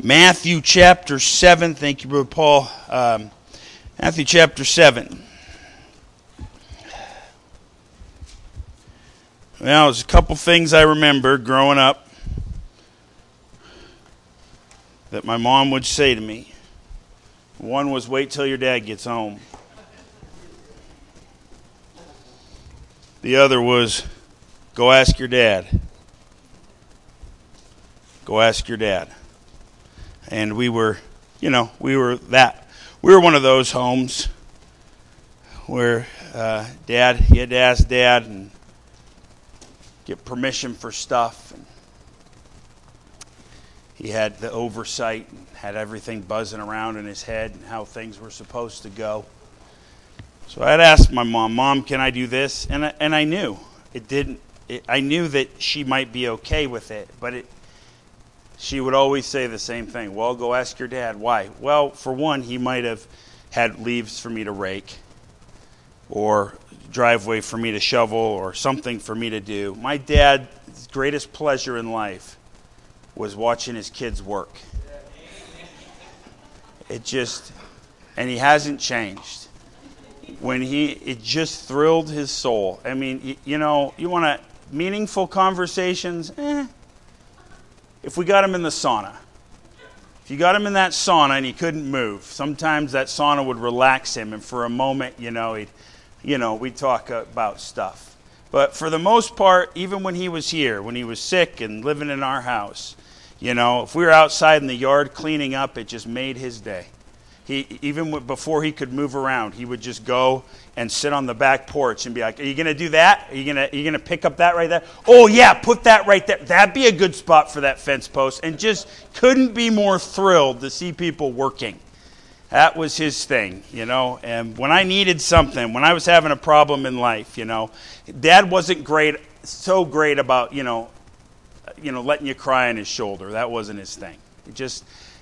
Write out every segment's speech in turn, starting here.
Matthew chapter 7. Thank you, Brother Paul. Matthew chapter 7. Well, there's a couple things I remember growing up that my mom would say to me. One was, wait till your dad gets home. The other was, go ask your dad. Go ask your dad. And we were one of those homes where he had to ask dad and get permission for stuff. And he had the oversight and had everything buzzing around in his head and how things were supposed to go. So I'd ask my mom, can I do this? And I knew it didn't. I knew that she might be okay with it, but she would always say the same thing. Well, go ask your dad. Why? Well, for one, he might have had leaves for me to rake or driveway for me to shovel or something for me to do. My dad's greatest pleasure in life was watching his kids work. And he hasn't changed. It just thrilled his soul. I mean, you want meaningful conversations? If we got him in the sauna. If you got him in that sauna and he couldn't move, sometimes that sauna would relax him, and for a moment, we'd talk about stuff. But for the most part, even when he was here, when he was sick and living in our house, if we were outside in the yard cleaning up, it just made his day. Before he could move around, he would just go and sit on the back porch and be like, are you going to do that? Are you going to pick up that right there? Oh, yeah, put that right there. That'd be a good spot for that fence post. And just couldn't be more thrilled to see people working. That was his thing, And when I needed something, when I was having a problem in life, Dad wasn't so great about, letting you cry on his shoulder. That wasn't his thing. It just,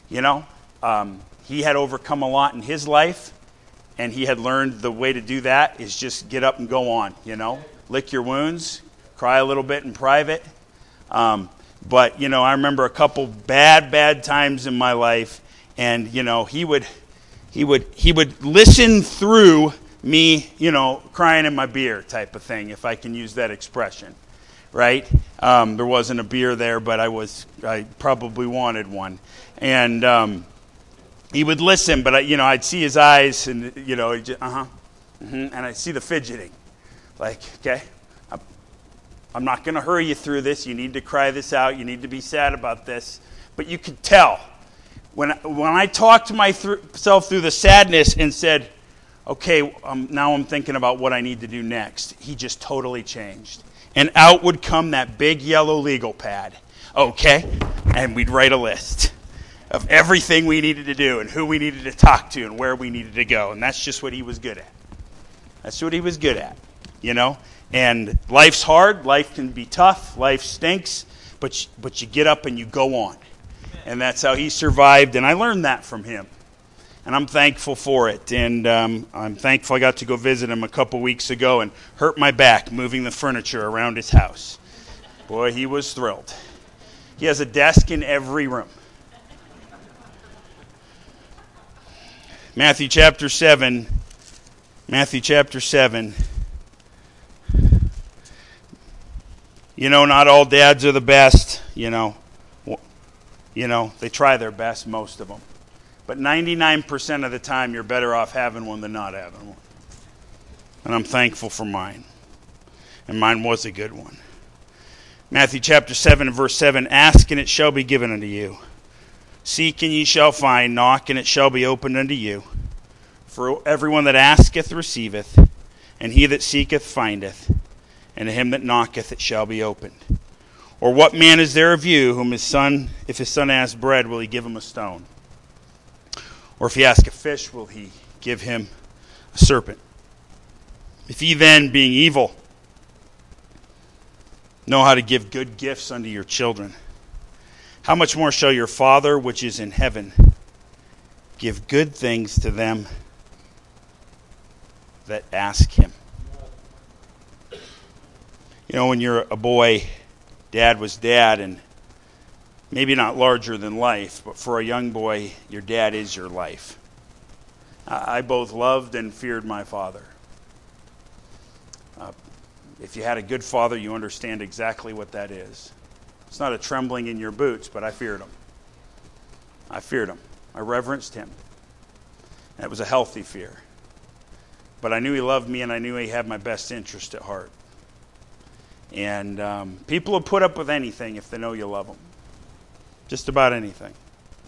he had overcome a lot in his life, and he had learned the way to do that is just get up and go on, Lick your wounds, cry a little bit in private. But, I remember a couple bad times in my life, and, he would listen through me, crying in my beer type of thing, if I can use that expression, right? There wasn't a beer there, but I probably wanted one. And, he would listen, but I'd see his eyes, and he'd just, and I'd see the fidgeting, like, okay, I'm not going to hurry you through this. You need to cry this out. You need to be sad about this. But you could tell when I talked to myself through the sadness and said, okay, now I'm thinking about what I need to do next. He just totally changed, and out would come that big yellow legal pad. Okay, and we'd write a list of everything we needed to do and who we needed to talk to and where we needed to go. And that's just what he was good at. That's what he was good at, And life's hard. Life can be tough. Life stinks. But you get up and you go on. And that's how he survived. And I learned that from him. And I'm thankful for it. And I'm thankful I got to go visit him a couple weeks ago and hurt my back moving the furniture around his house. Boy, he was thrilled. He has a desk in every room. Matthew chapter 7. Not all dads are the best, they try their best, most of them. But 99% of the time, you're better off having one than not having one. And I'm thankful for mine. And mine was a good one. Matthew chapter 7 and verse 7, ask and it shall be given unto you. Seek and ye shall find, knock and it shall be opened unto you. For everyone that asketh receiveth, and he that seeketh findeth, and to him that knocketh it shall be opened. Or what man is there of you whom if his son asks bread, will he give him a stone? Or if he ask a fish, will he give him a serpent? If ye then, being evil, know how to give good gifts unto your children, how much more shall your Father which is in heaven give good things to them that ask him? When you're a boy, dad was dad, and maybe not larger than life, but for a young boy, your dad is your life. I both loved and feared my father. If you had a good father, you understand exactly what that is. It's not a trembling in your boots, but I feared him. I feared him. I reverenced him. That was a healthy fear. But I knew he loved me, and I knew he had my best interest at heart. And people will put up with anything if they know you love them. Just about anything.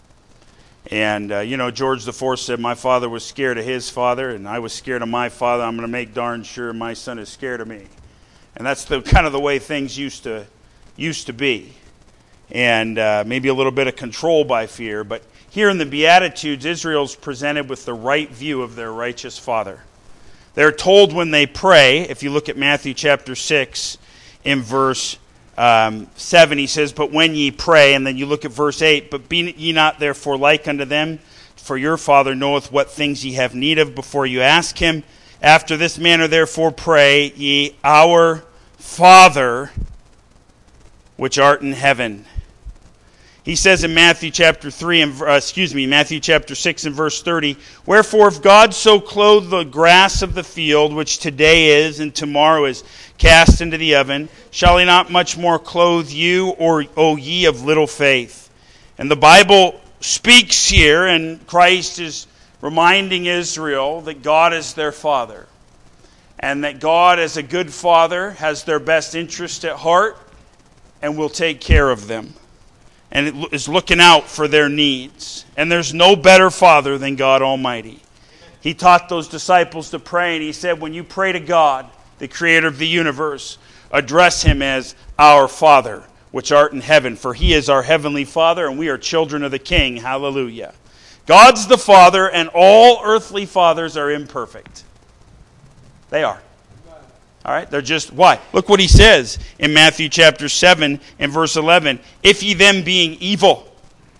And, George IV said, my father was scared of his father, and I was scared of my father. I'm going to make darn sure my son is scared of me. And that's kind of the way things used to be. And maybe a little bit of control by fear. But here in the Beatitudes, Israel's presented with the right view of their righteous father. They're told when they pray, if you look at Matthew chapter 6, in verse 7, he says, but when ye pray, and then you look at verse 8, but be ye not therefore like unto them, for your Father knoweth what things ye have need of before you ask him. After this manner therefore pray ye, our Father, which art in heaven. He says in Matthew chapter 6 and verse 30, wherefore if God so clothe the grass of the field, which today is and tomorrow is cast into the oven, shall he not much more clothe you, or O ye of little faith? And the Bible speaks here, and Christ is reminding Israel that God is their Father, and that God, as a good Father, has their best interest at heart and will take care of them, and is looking out for their needs. And there's no better Father than God Almighty. He taught those disciples to pray, and he said, when you pray to God, the creator of the universe, address him as our Father, which art in heaven, for he is our heavenly Father, and we are children of the King. Hallelujah. God's the Father, and all earthly fathers are imperfect. They are. All right, they're just, why? Look what he says in Matthew chapter 7 and verse 11. If ye then being evil,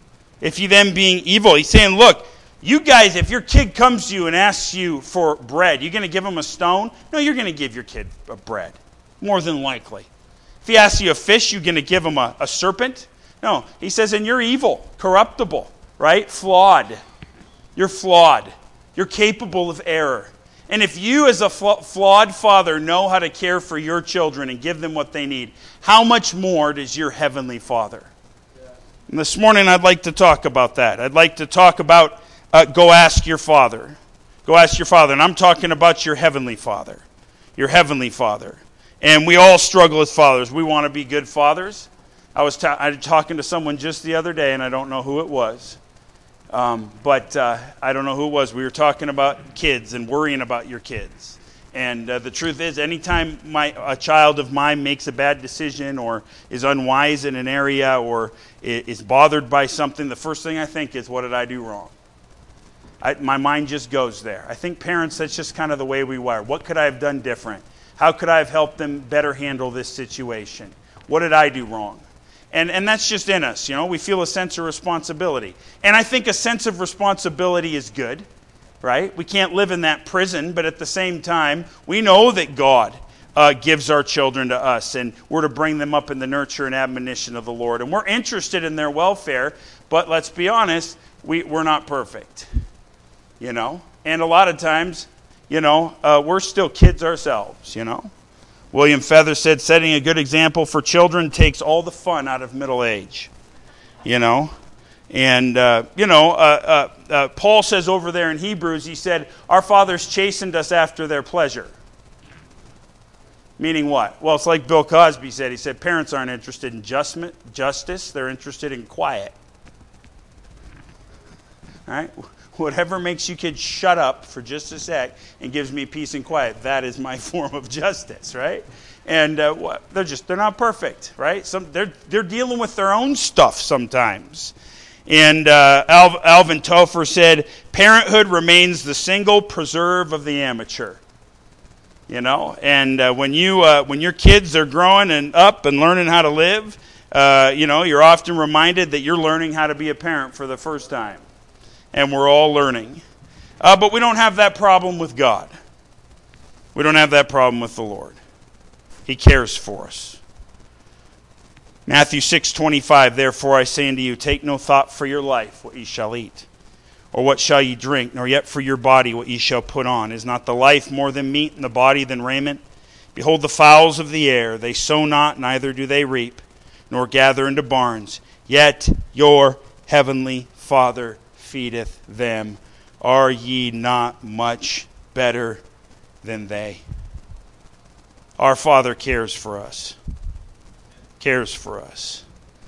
he's saying, look, you guys, if your kid comes to you and asks you for bread, you're going to give him a stone? No, you're going to give your kid a bread, more than likely. If he asks you a fish, you're going to give him a serpent? No, he says, and you're evil, corruptible, right? Flawed. You're flawed. You're capable of error. And if you as a flawed father know how to care for your children and give them what they need, how much more does your heavenly Father? Yeah. And this morning I'd like to talk about that. I'd like to talk about go ask your Father. Go ask your Father. And I'm talking about your heavenly Father. Your heavenly Father. And we all struggle as fathers. We want to be good fathers. I was talking to someone just the other day, and I don't know who it was. But I don't know who it was. We were talking about kids and worrying about your kids. And the truth is, anytime a child of mine makes a bad decision or is unwise in an area or is bothered by something, the first thing I think is, what did I do wrong? My mind just goes there. I think parents, that's just kind of the way we wire. What could I have done different? How could I have helped them better handle this situation? What did I do wrong? And that's just in us, we feel a sense of responsibility. And I think a sense of responsibility is good, right? We can't live in that prison, but at the same time, we know that God gives our children to us, and we're to bring them up in the nurture and admonition of the Lord. And we're interested in their welfare, but let's be honest, we're not perfect, And a lot of times, we're still kids ourselves, William Feather said, setting a good example for children takes all the fun out of middle age, And, Paul says over there in Hebrews, he said, our fathers chastened us after their pleasure. Meaning what? Well, it's like Bill Cosby said. He said, parents aren't interested in justice. They're interested in quiet. All right? Whatever makes you kids shut up for just a sec and gives me peace and quiet, that is my form of justice, right? And they're not perfect, right? They're dealing with their own stuff sometimes. And Alvin Tofer said, parenthood remains the single preserve of the amateur. And when your kids are growing and up and learning how to live, you're often reminded that you're learning how to be a parent for the first time. And we're all learning. But we don't have that problem with God. We don't have that problem with the Lord. He cares for us. Matthew 6:25, therefore I say unto you, take no thought for your life, what ye shall eat, or what shall ye drink, nor yet for your body what ye shall put on. Is not the life more than meat, and the body than raiment? Behold the fowls of the air, they sow not, neither do they reap, nor gather into barns, yet your heavenly Father feedeth them. Are ye not much better than they? Our Father cares for us. Cares for us.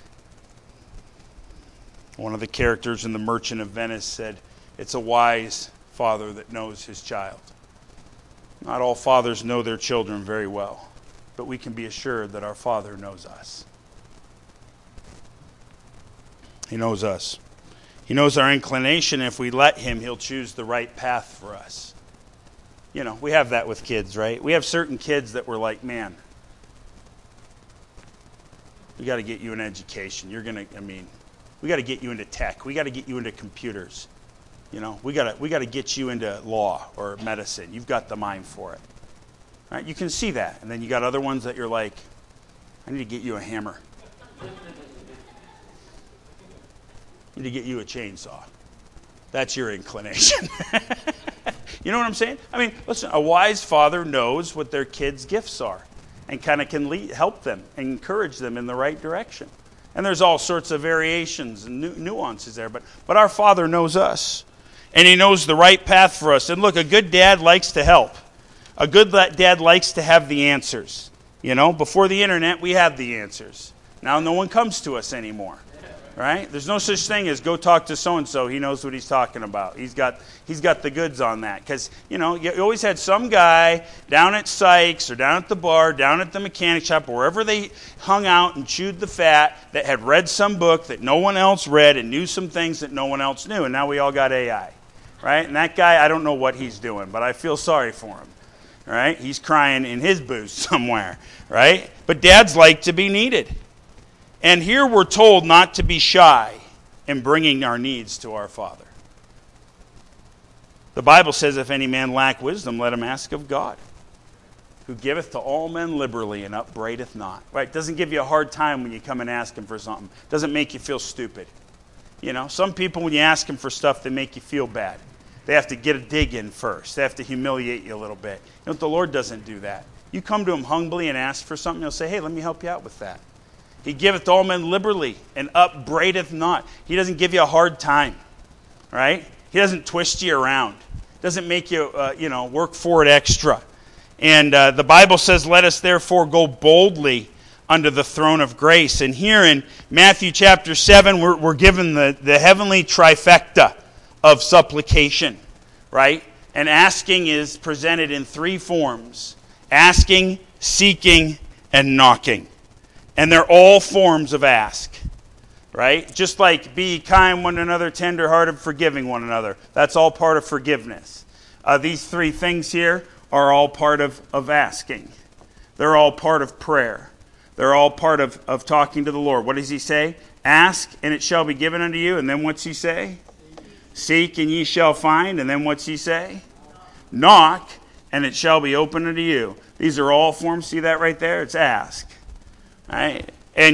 One of the characters in The Merchant of Venice said, it's a wise father that knows his child. Not all fathers know their children very well, but we can be assured that our Father knows us. He knows us. He knows our inclination. If we let him, he'll choose the right path for us. You know, we have that with kids, right? We have certain kids that we're like, man, we got to get you an education. We got to get you into tech. We got to get you into computers. You know, we got to get you into law or medicine. You've got the mind for it. Right? You can see that. And then you got other ones that you're like, I need to get you a hammer. I need to get you a chainsaw. That's your inclination. You know what I'm saying? I mean, listen, a wise father knows what their kids' gifts are and kind of can help them and encourage them in the right direction. And there's all sorts of variations and nuances there. But our Father knows us. And he knows the right path for us. And look, a good dad likes to help. A good dad likes to have the answers. You know, before the internet, we had the answers. Now no one comes to us anymore. Right? There's no such thing as go talk to so-and-so. He knows what he's talking about. He's got the goods on that. Because, you know, you always had some guy down at Sykes or down at the bar, down at the mechanic shop, or wherever they hung out and chewed the fat, that had read some book that no one else read and knew some things that no one else knew. And now we all got AI. Right? And that guy, I don't know what he's doing, but I feel sorry for him. Right? He's crying in his booth somewhere. Right? But dads like to be needed. And here we're told not to be shy in bringing our needs to our Father. The Bible says, if any man lack wisdom, let him ask of God, who giveth to all men liberally and upbraideth not. Right? Doesn't give you a hard time when you come and ask him for something. Doesn't make you feel stupid. You know, some people, when you ask them for stuff, they make you feel bad. They have to get a dig in first. They have to humiliate you a little bit. You know, the Lord doesn't do that. You come to him humbly and ask for something, he'll say, hey, let me help you out with that. He giveth to all men liberally and upbraideth not. He doesn't give you a hard time, right? He doesn't twist you around. Doesn't make you, work for it extra. And the Bible says, let us therefore go boldly unto the throne of grace. And here in Matthew chapter 7, we're given the heavenly trifecta of supplication, right? And asking is presented in three forms: asking, seeking, and knocking. And they're all forms of ask, right? Just like be kind one another, tender-hearted, forgiving one another. That's all part of forgiveness. These three things here are all part of asking. They're all part of prayer. They're all part of talking to the Lord. What does he say? Ask, and it shall be given unto you. And then what's he say? Seek, and ye shall find. And then what's he say? Knock, and it shall be open unto you. These are all forms. See that right there? It's ask. Right? And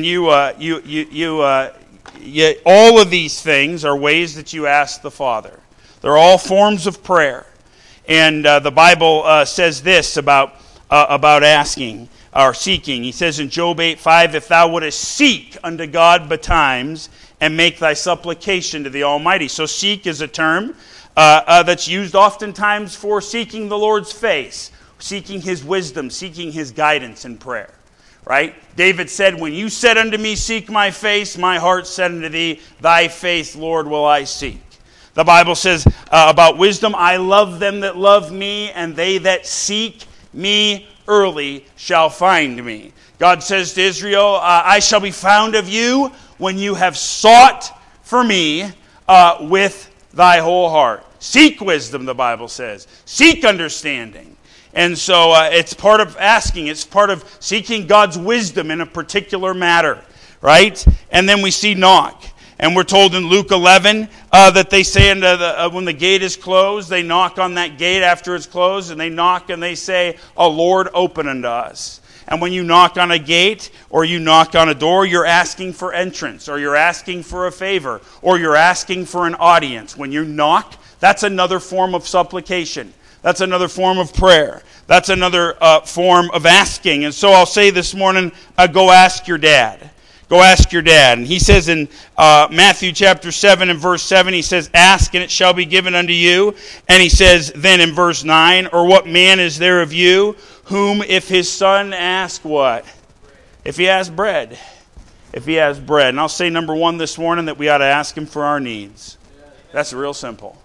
all of these things are ways that you ask the Father. They're all forms of prayer. And the Bible says this about asking or seeking. He says in Job 8:5, if thou wouldest seek unto God betimes and make thy supplication to the Almighty. So seek is a term that's used oftentimes for seeking the Lord's face, seeking his wisdom, seeking his guidance in prayer. Right? David said, when you said unto me, seek my face, my heart said unto thee, thy face, Lord, will I seek. The Bible says about wisdom, I love them that love me, and they that seek me early shall find me. God says to Israel, I shall be found of you when you have sought for me with thy whole heart. Seek wisdom, the Bible says. Seek understanding. And so it's part of asking. It's part of seeking God's wisdom in a particular matter, right? And then we see knock. And we're told in Luke 11 that they say when the gate is closed, they knock on that gate after it's closed, and they knock and they say, "Oh, Lord, open unto us." And when you knock on a gate or you knock on a door, you're asking for entrance, or you're asking for a favor, or you're asking for an audience. When you knock, that's another form of supplication. That's another form of prayer. That's another form of asking. And so I'll say this morning, go ask your dad. Go ask your dad. And he says in Matthew chapter 7 and verse 7, he says, ask and it shall be given unto you. And he says then in verse 9, or what man is there of you, whom if his son ask what? If he has bread. If he has bread. And I'll say number one this morning, that we ought to ask him for our needs. That's real simple.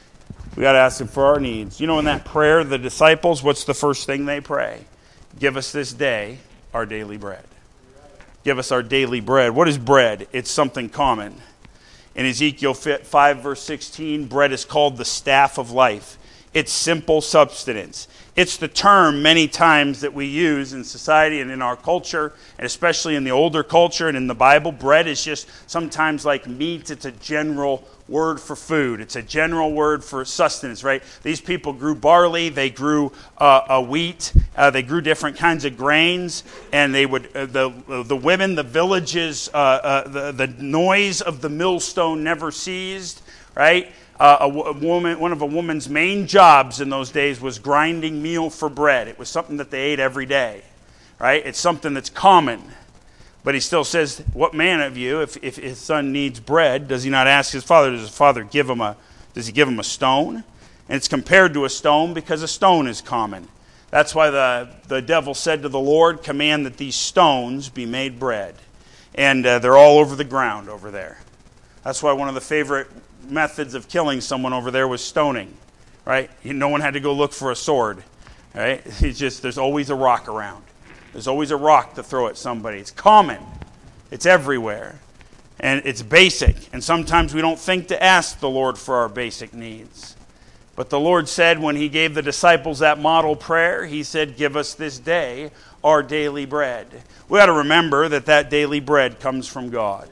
We got to ask him for our needs. You know, in that prayer, the disciples, what's the first thing they pray? Give us this day our daily bread. Give us our daily bread. What is bread? It's something common. In Ezekiel 5 verse 16, bread is called the staff of life. It's simple substance. It's the term many times that we use in society and in our culture, and especially in the older culture and in the Bible. Bread is just sometimes like meat. It's a general word for food. It's a general word for sustenance, right? These people grew barley, they grew wheat, they grew different kinds of grains, and they would the women, the villages, the noise of the millstone never ceased, right? One of a woman's main jobs in those days was grinding meal for bread. It was something that they ate every day, right? It's something that's common. But he still says, what man of you, if his son needs bread, does he not ask his father? Does his father give him does he give him a stone? And it's compared to a stone because a stone is common. That's why the devil said to the Lord, command that these stones be made bread. And they're all over the ground over there. That's why one of the favorite methods of killing someone over there was stoning, right? No one had to go look for a sword, right? It's just, there's always a rock around. There's always a rock to throw at somebody. It's common. It's everywhere. And it's basic. And sometimes we don't think to ask the Lord for our basic needs. But the Lord said when he gave the disciples that model prayer, he said, give us this day our daily bread. We ought to remember that daily bread comes from God.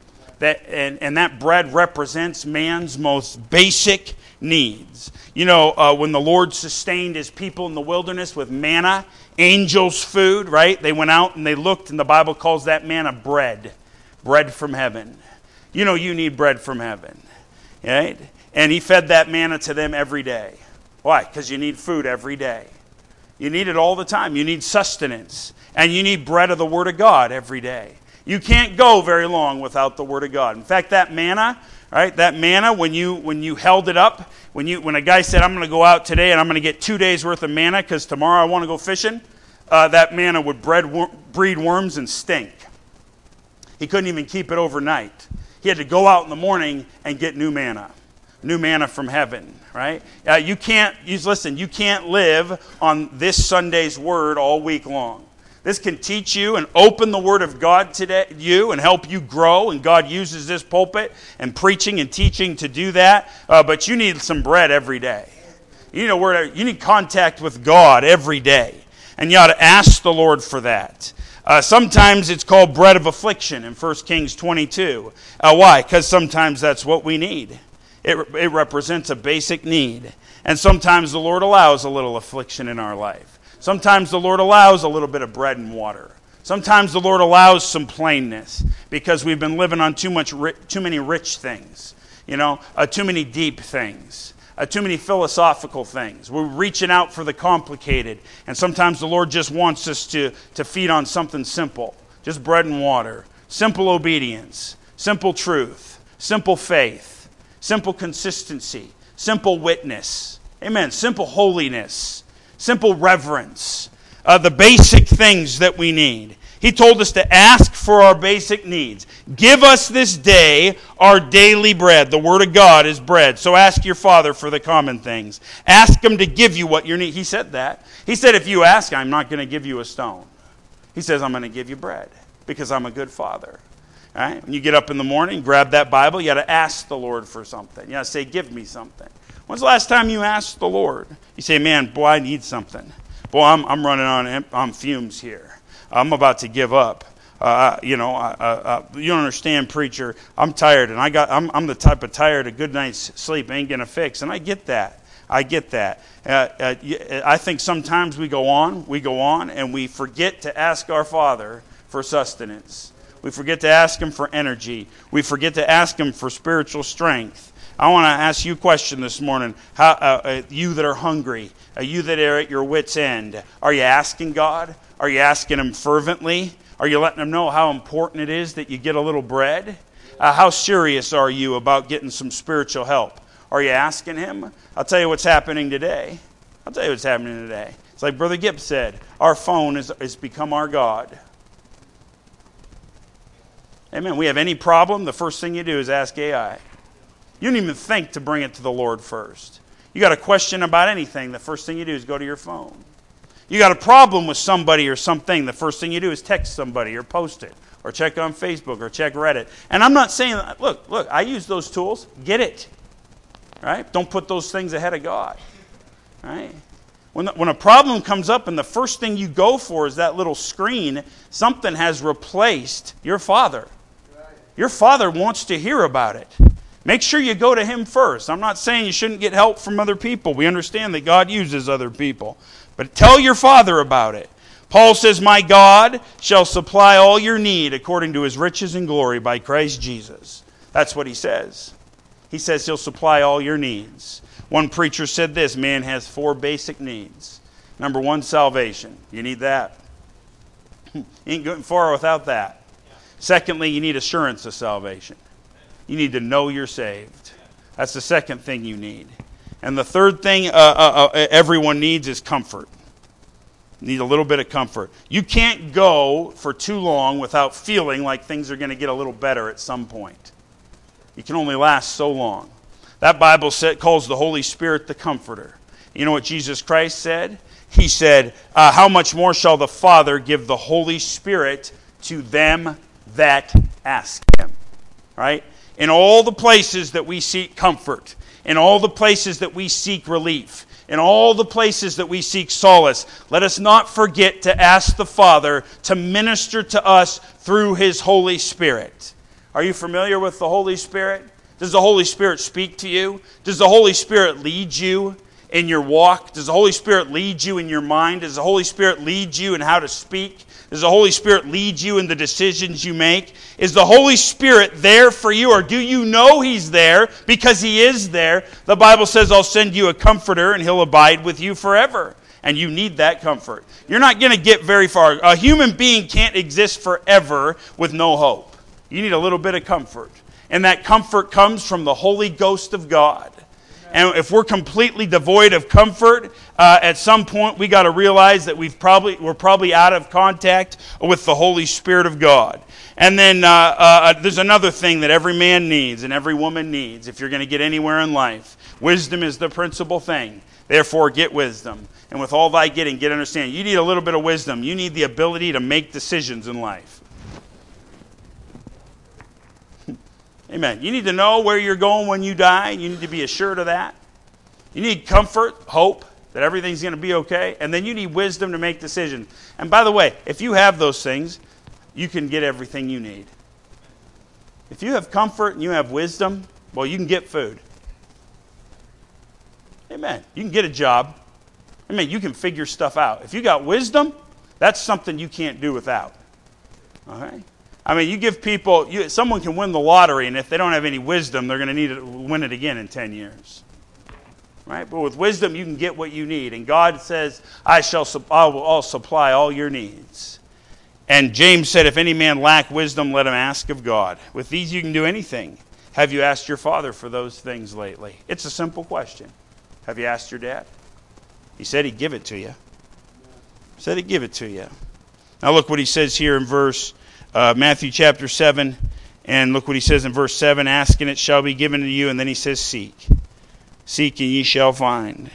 And that bread represents man's most basic needs. You know, when the Lord sustained his people in the wilderness with manna, angels' food, right? They went out and they looked, and the Bible calls that manna bread. Bread from heaven. You know you need bread from heaven, right? And he fed that manna to them every day. Why? Because you need food every day. You need it all the time. You need sustenance. And you need bread of the Word of God every day. You can't go very long without the Word of God. In fact, that manna, right? That manna, when you held it up, when a guy said, I'm going to go out today and I'm going to get 2 days worth of manna because tomorrow I want to go fishing, that manna would breed worms and stink. He couldn't even keep it overnight. He had to go out in the morning and get new manna from heaven, right? You can't live on this Sunday's Word all week long. This can teach you and open the Word of God to you and help you grow. And God uses this pulpit and preaching and teaching to do that. But you need some bread every day. You need contact with God every day. And you ought to ask the Lord for that. Sometimes it's called bread of affliction in 1 Kings 22. Why? Because sometimes that's what we need. It represents a basic need. And sometimes the Lord allows a little affliction in our life. Sometimes the Lord allows a little bit of bread and water. Sometimes the Lord allows some plainness because we've been living on too many rich things, too many deep things, too many philosophical things. We're reaching out for the complicated, and sometimes the Lord just wants us to feed on something simple, just bread and water, simple obedience, simple truth, simple faith, simple consistency, simple witness, amen, simple holiness. Simple reverence, the basic things that we need. He told us to ask for our basic needs. Give us this day our daily bread. The Word of God is bread. So ask your Father for the common things. Ask Him to give you what you need. He said that. He said, if you ask, I'm not going to give you a stone. He says, I'm going to give you bread because I'm a good Father. All right? When you get up in the morning, grab that Bible, you got to ask the Lord for something. You got to say, give me something. When's the last time you asked the Lord? You say, man, boy, I need something. Boy, I'm running on fumes here. I'm about to give up. You don't understand, preacher. I'm tired, and I'm the type of tired a good night's sleep ain't going to fix. And I get that. I get that. I think sometimes we go on, and we forget to ask our Father for sustenance. We forget to ask Him for energy. We forget to ask Him for spiritual strength. I want to ask you a question this morning. You that are hungry, you that are at your wit's end, are you asking God? Are you asking Him fervently? Are you letting Him know how important it is that you get a little bread? How serious are you about getting some spiritual help? Are you asking Him? I'll tell you what's happening today. It's like Brother Gibb said, our phone has become our God. Amen. We have any problem, the first thing you do is ask AI. You don't even think to bring it to the Lord first. You got a question about anything, the first thing you do is go to your phone. You got a problem with somebody or something, the first thing you do is text somebody or post it or check on Facebook or check Reddit. And I'm not saying, look, I use those tools. Get it. Right? Don't put those things ahead of God. Right? When a problem comes up and the first thing you go for is that little screen, something has replaced your Father. Your Father wants to hear about it. Make sure you go to Him first. I'm not saying you shouldn't get help from other people. We understand that God uses other people. But tell your Father about it. Paul says, my God shall supply all your need according to His riches and glory by Christ Jesus. That's what He says. He says He'll supply all your needs. One preacher said this, man has 4 basic needs. Number 1, salvation. You need that. You ain't going far without that. Secondly, you need assurance of salvation. You need to know you're saved. That's the second thing you need. And the third thing everyone needs is comfort. You need a little bit of comfort. You can't go for too long without feeling like things are going to get a little better at some point. You can only last so long. That Bible calls the Holy Spirit the Comforter. You know what Jesus Christ said? He said, how much more shall the Father give the Holy Spirit to them that ask Him? Right? In all the places that we seek comfort, in all the places that we seek relief, in all the places that we seek solace, let us not forget to ask the Father to minister to us through His Holy Spirit. Are you familiar with the Holy Spirit? Does the Holy Spirit speak to you? Does the Holy Spirit lead you in your walk? Does the Holy Spirit lead you in your mind? Does the Holy Spirit lead you in how to speak? Does the Holy Spirit lead you in the decisions you make? Is the Holy Spirit there for you, or do you know He's there because He is there? The Bible says, I'll send you a comforter and He'll abide with you forever. And you need that comfort. You're not going to get very far. A human being can't exist forever with no hope. You need a little bit of comfort. And that comfort comes from the Holy Ghost of God. And if we're completely devoid of comfort, at some point we got to realize that we're probably out of contact with the Holy Spirit of God. And then there's another thing that every man needs and every woman needs if you're going to get anywhere in life. Wisdom is the principal thing. Therefore, get wisdom. And with all thy getting, get understanding. You need a little bit of wisdom. You need the ability to make decisions in life. Amen. You need to know where you're going when you die. You need to be assured of that. You need comfort, hope that everything's going to be okay. And then you need wisdom to make decisions. And by the way, if you have those things, you can get everything you need. If you have comfort and you have wisdom, well, you can get food. Amen. You can get a job. Amen. You can figure stuff out. If you got wisdom, that's something you can't do without. All right? I mean, you give people, someone can win the lottery, and if they don't have any wisdom, they're going to need to win it again in 10 years. Right? But with wisdom, you can get what you need. And God says, I'll supply all your needs. And James said, if any man lack wisdom, let him ask of God. With these, you can do anything. Have you asked your father for those things lately? It's a simple question. Have you asked your dad? He said he'd give it to you. He said he'd give it to you. Now look what he says here in verse Matthew chapter 7, and look what he says in verse 7, ask and it shall be given to you, and then he says seek. Seek and ye shall find.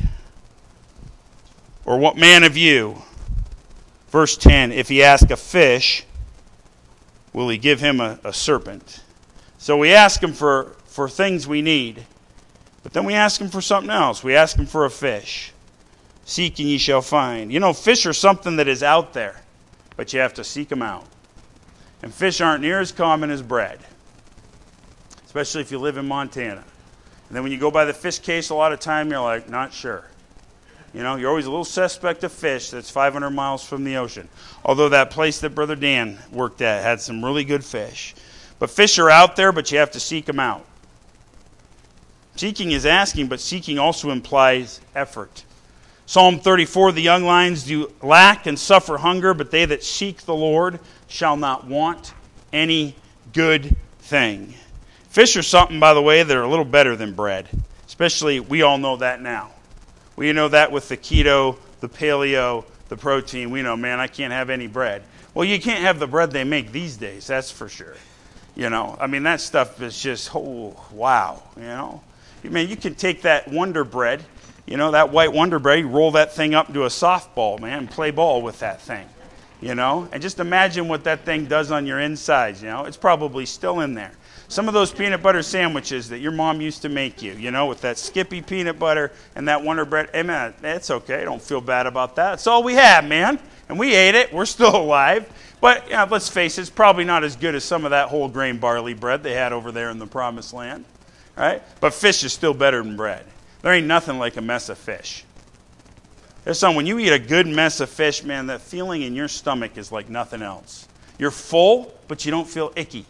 Or what man of you, verse 10, if he ask a fish, will he give him a serpent? So we ask him for things we need, but then we ask him for something else. We ask him for a fish. Seek and ye shall find. You know, fish are something that is out there, but you have to seek them out. And fish aren't near as common as bread, especially if you live in Montana. And then when you go by the fish case, a lot of time you're like, not sure. You know, you're always a little suspect of fish that's 500 miles from the ocean. Although that place that Brother Dan worked at had some really good fish. But fish are out there, but you have to seek them out. Seeking is asking, but seeking also implies effort. Psalm 34, the young lions do lack and suffer hunger, but they that seek the Lord shall not want any good thing. Fish are something, by the way, that are a little better than bread. Especially, we all know that now. We know that with the keto, the paleo, the protein. We know, man, I can't have any bread. Well, you can't have the bread they make these days, that's for sure. You know, I mean, that stuff is just, oh, wow, you know. Man, you can take that Wonder Bread, you know, that white Wonder Bread, you roll that thing up into a softball, man, and play ball with that thing, you know. And just imagine what that thing does on your insides, you know. It's probably still in there. Some of those peanut butter sandwiches that your mom used to make you, you know, with that Skippy peanut butter and that Wonder Bread, hey, man, it's okay. Don't feel bad about that. It's all we have, man. And we ate it. We're still alive. But you know, let's face it, it's probably not as good as some of that whole grain barley bread they had over there in the Promised Land. Right? But fish is still better than bread. There ain't nothing like a mess of fish. There's some, when you eat a good mess of fish, man, that feeling in your stomach is like nothing else. You're full, but you don't feel icky.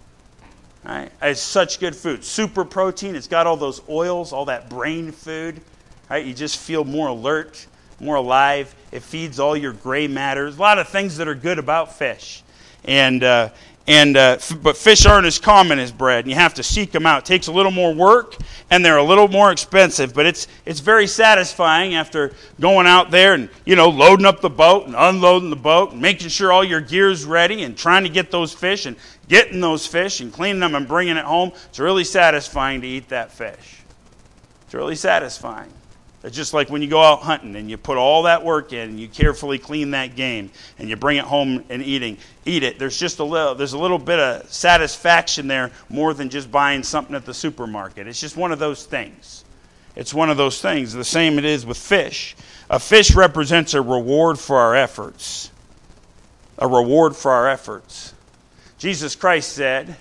Right? It's such good food. Super protein. It's got all those oils, all that brain food. Right? You just feel more alert, more alive. It feeds all your gray matter. There's a lot of things that are good about fish. But fish aren't as common as bread, and you have to seek them out. It takes a little more work, and they're a little more expensive, but it's very satisfying after going out there and, you know, loading up the boat and unloading the boat and making sure all your gear's ready and trying to get those fish and getting those fish and cleaning them and bringing it home. It's really satisfying to eat that fish. It's really satisfying. It's just like when you go out hunting and you put all that work in and you carefully clean that game and you bring it home and eat it. There's a little bit of satisfaction there more than just buying something at the supermarket. It's just one of those things. It's one of those things. The same it is with fish. A fish represents a reward for our efforts. A reward for our efforts. Jesus Christ said,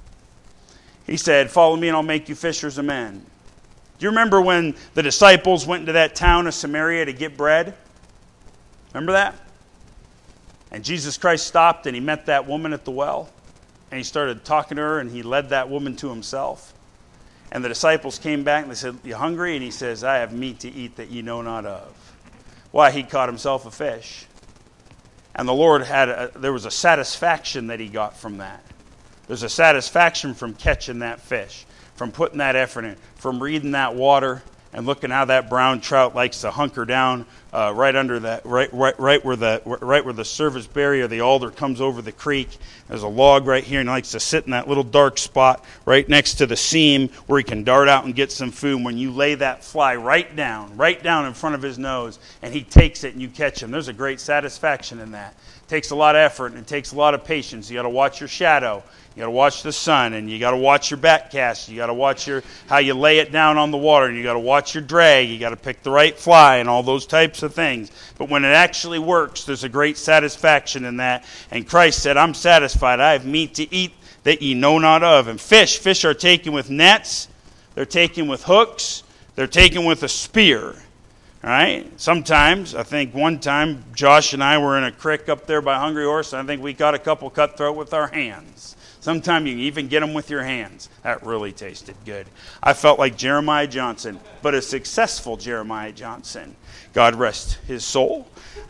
He said, "Follow me and I'll make you fishers of men." Do you remember when the disciples went into that town of Samaria to get bread? Remember that? And Jesus Christ stopped and He met that woman at the well. And He started talking to her and He led that woman to Himself. And the disciples came back and they said, "You hungry?" And He says, "I have meat to eat that ye know not of." Why? He caught Himself a fish. And the Lord there was a satisfaction that He got from that. There's a satisfaction from catching that fish, from putting that effort in, from reading that water and looking how that brown trout likes to hunker down right under that, right where the service barrier, the alder comes over the creek. There's a log right here, and he likes to sit in that little dark spot right next to the seam where he can dart out and get some food. When you lay that fly right down in front of his nose, and he takes it and you catch him, there's a great satisfaction in that. It takes a lot of effort and it takes a lot of patience. You got to watch your shadow. You got to watch the sun, and you got to watch your back cast. You got to watch how you lay it down on the water, and you got to watch your drag. You got to pick the right fly and all those types of things. But when it actually works, there's a great satisfaction in that. And Christ said, "I'm satisfied. I have meat to eat that ye know not of." And fish are taken with nets. They're taken with hooks. They're taken with a spear. All right? Sometimes, I think one time, Josh and I were in a creek up there by Hungry Horse, and I think we caught a couple cutthroat with our hands. Sometimes you can even get them with your hands. That really tasted good. I felt like Jeremiah Johnson, but a successful Jeremiah Johnson. God rest his soul.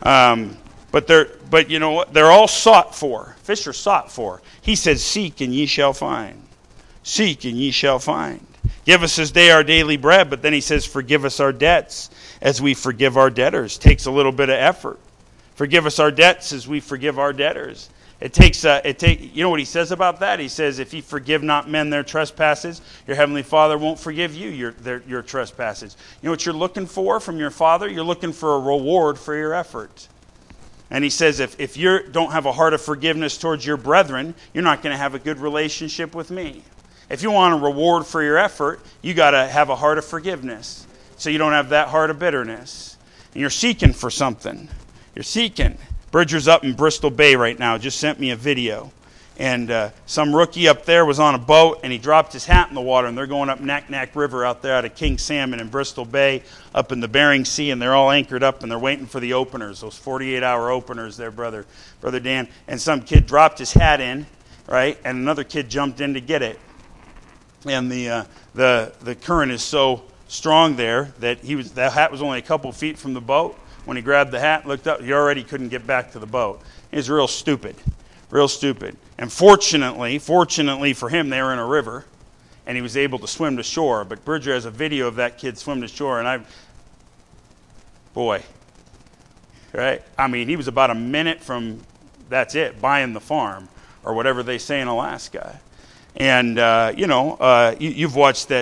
But you know what? They're all sought for. Fish are sought for. He said, "Seek and ye shall find. Seek and ye shall find. Give us this day our daily bread." But then He says, "Forgive us our debts as we forgive our debtors." Takes a little bit of effort. Forgive us our debts as we forgive our debtors. You know what He says about that? He says, "If ye forgive not men their trespasses, your heavenly Father won't forgive you your trespasses." You know what you're looking for from your Father? You're looking for a reward for your effort. And He says, if you don't have a heart of forgiveness towards your brethren, you're not going to have a good relationship with me. If you want a reward for your effort, you got to have a heart of forgiveness, so you don't have that heart of bitterness. And you're seeking for something. You're seeking. Bridger's up in Bristol Bay right now, just sent me a video. And some rookie up there was on a boat, and he dropped his hat in the water, and they're going up Naknek River out there out of King Salmon in Bristol Bay up in the Bering Sea, and they're all anchored up, and they're waiting for the openers, those 48-hour openers there, Brother Dan. And some kid dropped his hat in, right, and another kid jumped in to get it. And the current is so strong there that that hat was only a couple feet from the boat. When he grabbed the hat and looked up, he already couldn't get back to the boat. He was real stupid. And fortunately for him, they were in a river, and he was able to swim to shore. But Bridger has a video of that kid swim to shore, and right? I mean, he was about a minute from, that's it, buying the farm, or whatever they say in Alaska. And you've watched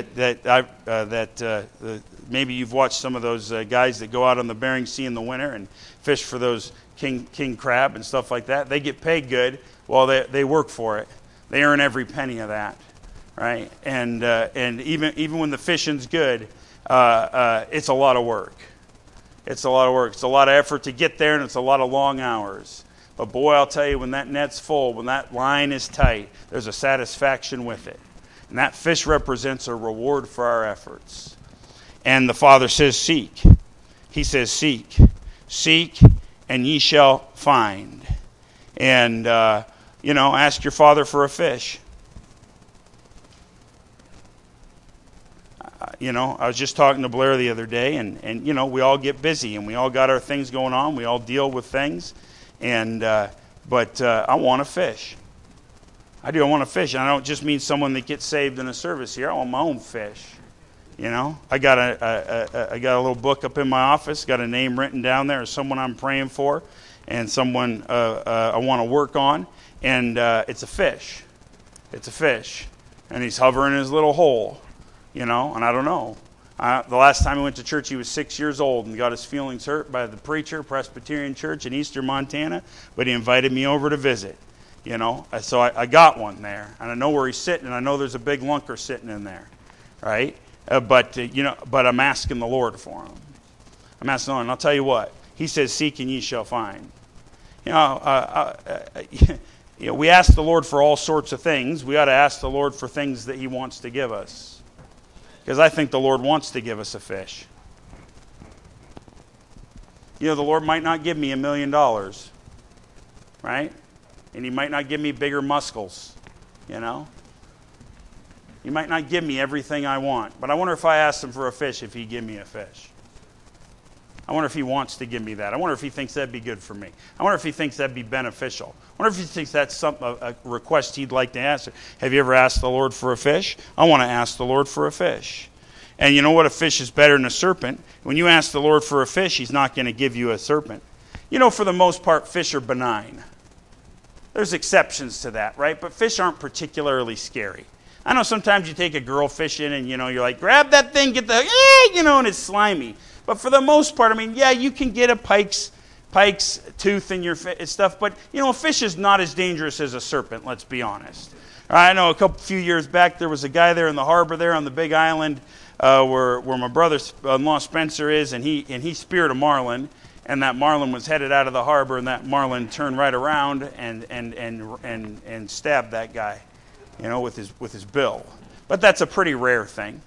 maybe you've watched some of those guys that go out on the Bering Sea in the winter and fish for those king crab and stuff like that. They get paid good. Well, they work for it. They earn every penny of that, right? And even when the fishing's good, it's a lot of work. It's a lot of work. It's a lot of effort to get there, and it's a lot of long hours. But boy, I'll tell you, when that net's full, when that line is tight, there's a satisfaction with it. And that fish represents a reward for our efforts. And the Father says, seek. He says, seek. Seek, and ye shall find. And, ask your Father for a fish. I was just talking to Blair the other day, and we all get busy, and we all got our things going on. We all deal with things. But I want to fish. I do. I want to fish. And I don't just mean someone that gets saved in a service here. I want my own fish. I got a little book up in my office. Got a name written down there of someone I'm praying for, and someone I want to work on. And it's a fish. It's a fish, and he's hovering in his little hole. And I don't know. The last time he went to church, he was 6 years old and got his feelings hurt by the preacher, Presbyterian Church in Eastern Montana, but he invited me over to visit, So I got one there, and I know where he's sitting, and I know there's a big lunker sitting in there, right? But I'm asking the Lord for him. I'm asking the Lord, and I'll tell you what. He says, seek and ye shall find. We ask the Lord for all sorts of things. We ought to ask the Lord for things that he wants to give us. Because I think the Lord wants to give us a fish. The Lord might not give me $1 million, right? And he might not give me bigger muscles, He might not give me everything I want. But I wonder if I asked him for a fish, if he'd give me a fish. I wonder if he wants to give me that. I wonder if he thinks that'd be good for me. I wonder if he thinks that'd be beneficial. I wonder if he thinks that's a request he'd like to ask. Have you ever asked the Lord for a fish? I want to ask the Lord for a fish. And you know what? A fish is better than a serpent. When you ask the Lord for a fish, he's not going to give you a serpent. For the most part, fish are benign. There's exceptions to that, right? But fish aren't particularly scary. I know sometimes you take a girl fishing and, you're like, grab that thing, get the, and it's slimy. But for the most part, you can get a pike's tooth in your stuff, but, a fish is not as dangerous as a serpent, let's be honest. I know a few years back, there was a guy there in the harbor there on the Big Island where my brother-in-law Spencer is, and he speared a marlin, and that marlin was headed out of the harbor, and that marlin turned right around and stabbed that guy, with his bill. But that's a pretty rare thing.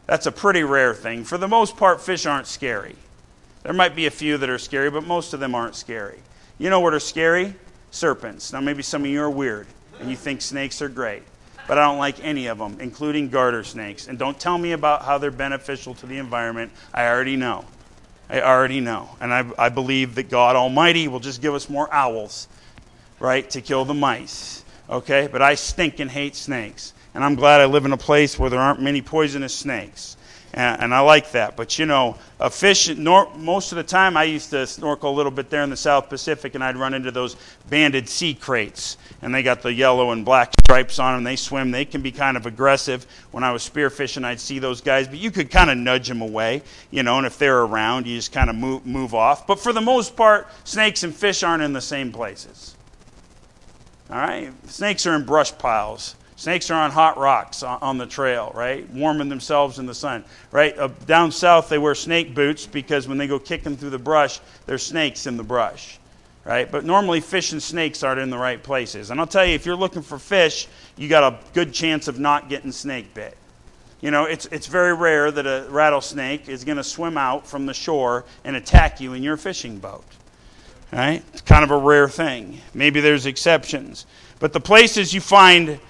For the most part, fish aren't scary. There might be a few that are scary, but most of them aren't scary. You know what are scary? Serpents. Now, maybe some of you are weird, and you think snakes are great. But I don't like any of them, including garter snakes. And don't tell me about how they're beneficial to the environment. I already know. And I believe that God Almighty will just give us more owls, right, to kill the mice. Okay? But I stink and hate snakes. And I'm glad I live in a place where there aren't many poisonous snakes. And I like that. But, a fish, most of the time I used to snorkel a little bit there in the South Pacific, and I'd run into those banded sea kraits. And they got the yellow and black stripes on them. They swim. They can be kind of aggressive. When I was spearfishing, I'd see those guys. But you could kind of nudge them away, and if they're around, you just kind of move off. But for the most part, snakes and fish aren't in the same places. All right? Snakes are in brush piles. Snakes are on hot rocks on the trail, right? Warming themselves in the sun, right? Down south, they wear snake boots because when they go kicking through the brush, there's snakes in the brush, right? But normally fish and snakes aren't in the right places. And I'll tell you, if you're looking for fish, you got a good chance of not getting snake bit. You know, it's very rare that a rattlesnake is going to swim out from the shore and attack you in your fishing boat. Right? It's kind of a rare thing. Maybe there's exceptions. But the places you find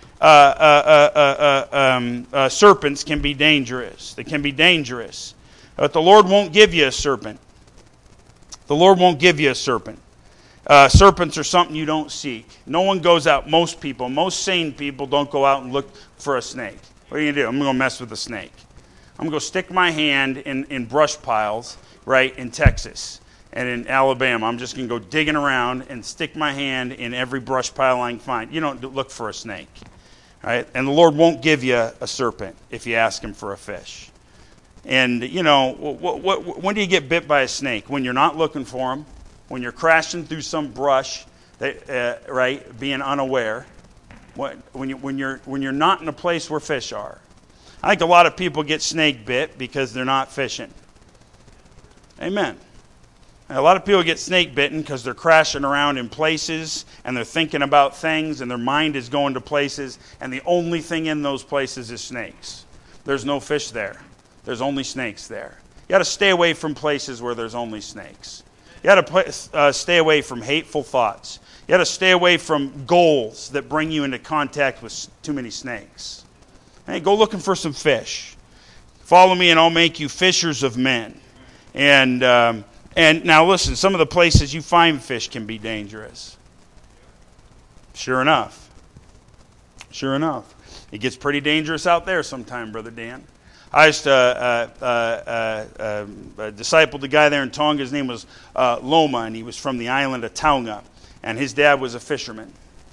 serpents can be dangerous. They can be dangerous. But the Lord won't give you a serpent. The Lord won't give you a serpent. Serpents are something you don't seek. No one goes out, most sane people don't go out and look for a snake. What are you going to do? I'm going to mess with a snake. I'm going to go stick my hand in brush piles, right, in Texas and in Alabama. I'm just going to go digging around and stick my hand in every brush pile I can find. You don't look for a snake, right? And the Lord won't give you a serpent if you ask him for a fish. And, you know, when do you get bit by a snake? When you're not looking for them, when you're crashing through some brush, right, being unaware. When you're not in a place where fish are. I think a lot of people get snake bit because they're not fishing. Amen. And a lot of people get snake bitten because they're crashing around in places and they're thinking about things and their mind is going to places and the only thing in those places is snakes. There's no fish there. There's only snakes there. You got to stay away from places where there's only snakes. You got to stay away from hateful thoughts. You got to stay away from goals that bring you into contact with too many snakes. Hey, go looking for some fish. Follow me and I'll make you fishers of men. And now listen, some of the places you find fish can be dangerous. Sure enough. Sure enough. It gets pretty dangerous out there sometime, Brother Dan. I used to discipled a guy there in Tonga. His name was Loma, and he was from the island of Taonga. And his dad was a fisherman.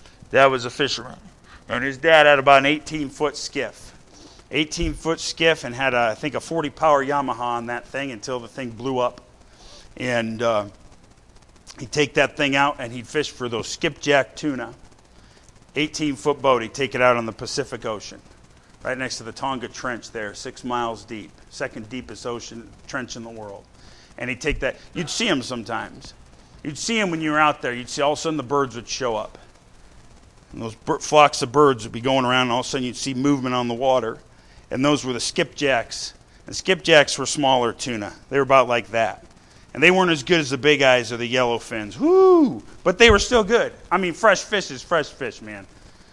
And his dad had about an 18-foot skiff. 18-foot skiff and had, I think, a 40-power Yamaha on that thing until the thing blew up. And he'd take that thing out and he'd fish for those skipjack tuna. 18-foot boat. He'd take it out on the Pacific Ocean. Right next to the Tonga Trench there, 6 miles deep. Second deepest ocean trench in the world. And he'd take that. You'd see him sometimes. You'd see him when you were out there. You'd see all of a sudden the birds would show up. And those flocks of birds would be going around, and all of a sudden you'd see movement on the water. And those were the skipjacks. And skipjacks were smaller tuna. They were about like that. And they weren't as good as the big eyes or the yellow fins. Woo! But they were still good. I mean, fresh fish is fresh fish, man.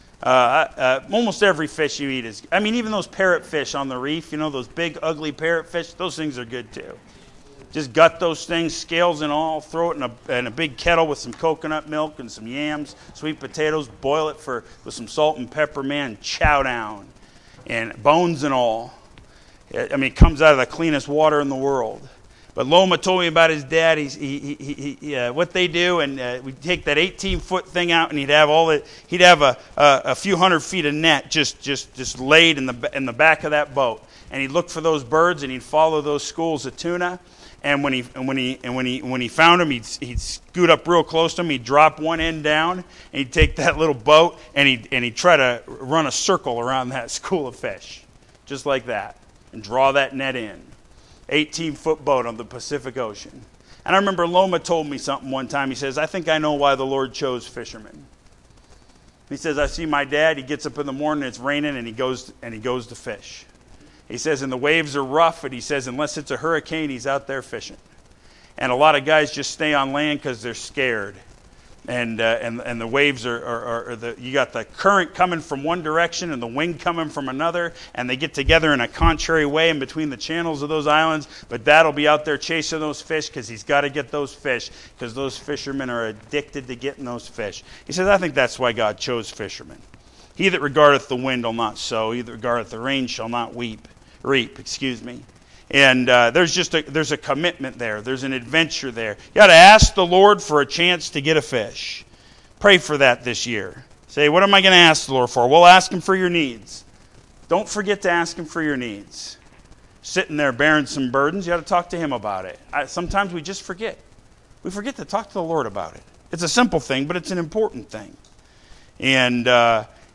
Almost every fish you eat is... I mean, even those parrotfish on the reef, you know, those big, ugly parrotfish, those things are good too. Just gut those things, scales and all, throw it in a big kettle with some coconut milk and some yams, sweet potatoes, boil it with some salt and pepper, man, chow down. And bones and all. I mean, it comes out of the cleanest water in the world. But Loma told me about his dad. What they do, and we'd take that 18-foot thing out, and he'd have a few hundred feet of net just laid in the back of that boat, and he'd look for those birds, and he'd follow those schools of tuna. And when he found them, he'd scoot up real close to them. He'd drop one end down, and he'd take that little boat, and he'd try to run a circle around that school of fish, just like that, and draw that net in. 18-foot boat on the Pacific Ocean. And I remember Loma told me something one time. He says, I think I know why the Lord chose fishermen. He says, I see my dad, he gets up in the morning, it's raining, and he goes to fish. He says, and the waves are rough, and he says, unless it's a hurricane, he's out there fishing. And a lot of guys just stay on land because they're scared. And the waves you got the current coming from one direction and the wind coming from another, and they get together in a contrary way in between the channels of those islands. But Dad will be out there chasing those fish because he's got to get those fish, because those fishermen are addicted to getting those fish. He says, I think that's why God chose fishermen. He that regardeth the wind will not sow, he that regardeth the rain shall not reap. And there's a commitment there. There's an adventure there. You got to ask the Lord for a chance to get a fish. Pray for that this year. Say, what am I going to ask the Lord for? Well, ask him for your needs. Don't forget to ask him for your needs. Sitting there bearing some burdens, you got to talk to him about it. Sometimes we just forget. We forget to talk to the Lord about it. It's a simple thing, but it's an important thing.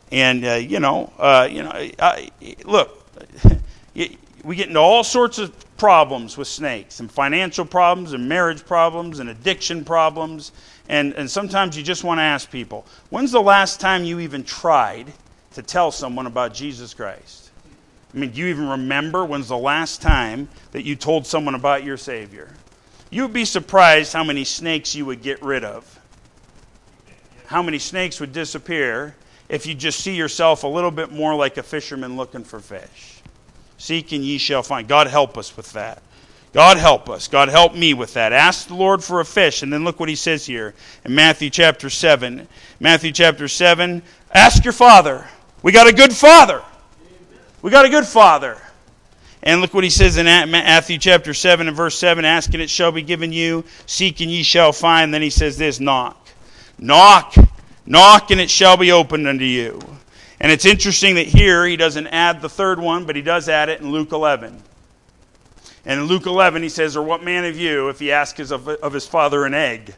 Look. We get into all sorts of problems with snakes, and financial problems, and marriage problems, and addiction problems. And sometimes you just want to ask people, when's the last time you even tried to tell someone about Jesus Christ? I mean, do you even remember when's the last time that you told someone about your Savior? You would be surprised how many snakes you would get rid of. How many snakes would disappear if you just see yourself a little bit more like a fisherman looking for fish. Seek and ye shall find. God help us with that. God help us. God help me with that. Ask the Lord for a fish. And then look what he says here in Matthew chapter 7. Matthew chapter 7, ask your Father. We got a good Father. We got a good Father. And look what he says in Matthew chapter 7 and verse 7. Ask and it shall be given you. Seek and ye shall find. Then he says this, knock. Knock. Knock and it shall be opened unto you. And it's interesting that here he doesn't add the third one, but he does add it in Luke 11. And in Luke 11 he says, or what man of you, if he asks of his father an egg,